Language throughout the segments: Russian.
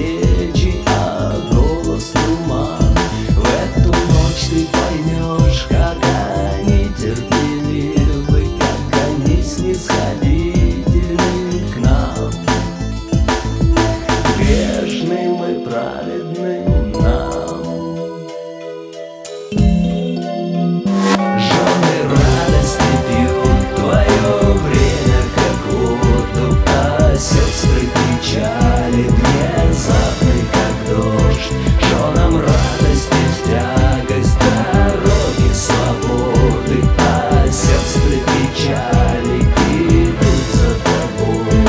свечи, а голос туман. В эту ночь ты поймешь, как они терпеливы, как они снисходительны к нам, грешным и праведным нам. Жены радости пьют твое время, как воду, а сестры печали внезапны, как дождь. Женам радости в тягость дороги свободы, а сестры печали идут за тобой.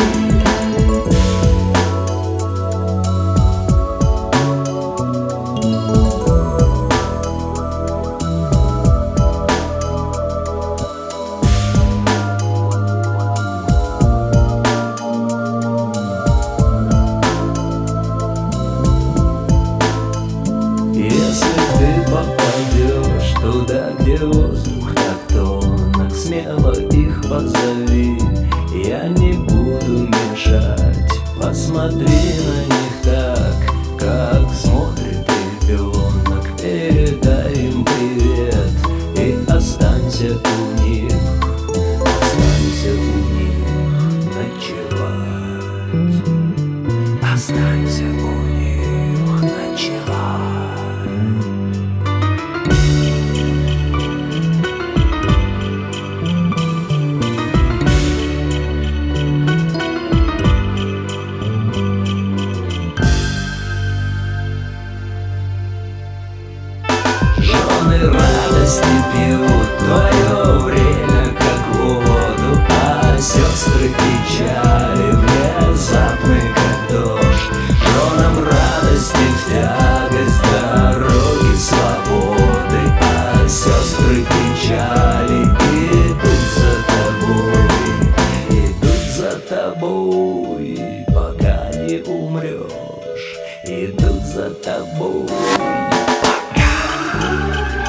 Если ты попадешь туда, где воздух так тонок, смело их позови, я не буду мешать. Посмотри на них так, как смотрит ребенок. Передай им привет и останься у них, останься у них ночевать, останься у них ночевать. Жены радости пьют твое время, как воду, а сестры печали внезапны, как дождь. Женам радости в тягость дороги свободы, а сестры печали идут за тобой, пока не умрешь, идут за тобой.